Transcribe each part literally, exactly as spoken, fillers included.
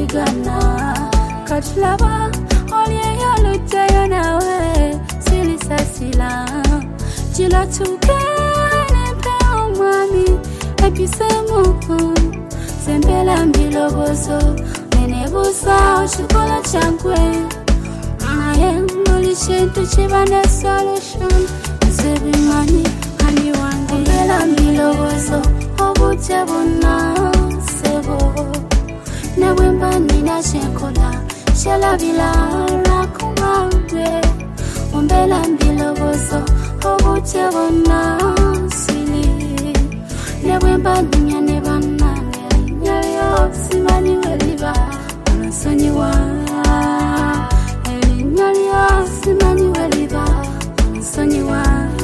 Gana Katlaba Olye Yalutaya nawe Silisa sila Jila tukene pe umami Episemu Sembela mbiloboso Nenebusa Oshikola chankwe Aye Mulishintu chibane solution Zebi mani Hani wangi Sembela mbiloboso Obute bona Sebo Nawemba nina shenkola Shala bila rakumambe Umbela mbiloboso Obute bona Sili Nawemba nina nebana Nyayo simani weliba Unsoni wa Eli nyayo simani weliba Unsoni wa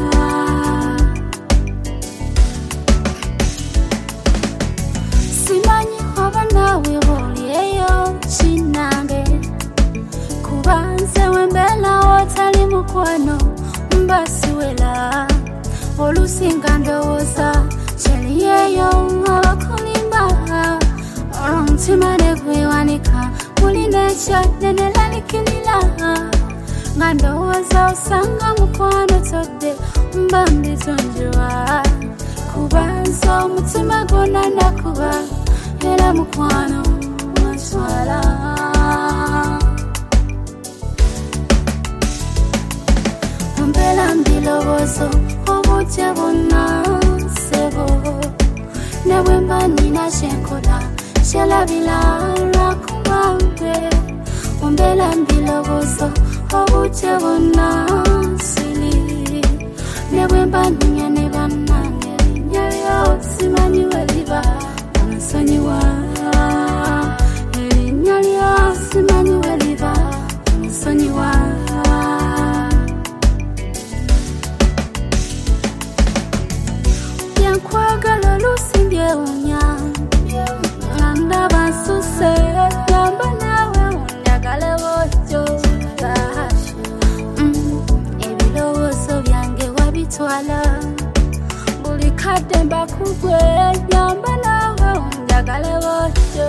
Simani wabana weholi eyo Chinambe Kubanze wembela Otali mukwano Mbasi wela Olusinga ndowoza Cheli eyo Awakulimba Oruntima negwewanika Mulinecha nenelani kinila Ngandowoza usanga mukwano tode Mbambi zonjua Kubanzo mutima gona nakuba Hela mukwano Maswala Umbela mbiloboso Obute bona Sebo Nawemba nina shenkola Shala bila rakumambe Umbela mbiloboso Obute bona Sili Nawemba nina nebana Nyayo simani weliba Unsoni wa Eli nyayo simani weliba Unsoni wa Yankwagala lusinge unya Nanda basuse Yamba nawe unyagale wojo Ebilowozo byange wabitwala Buli kadde mbakugwe Yamba nawe unyagale wojo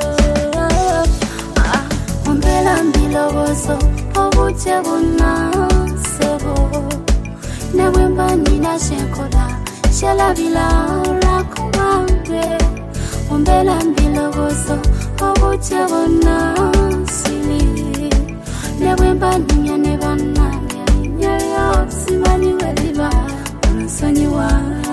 Umbela mbilowozo Obute bona Sebo Nawemba nina shenkola Shala bila rakumambe Umbela mbiloboso Obute bona Sili Nawemba nina nebana Nyayo simani weliba Unsoni wa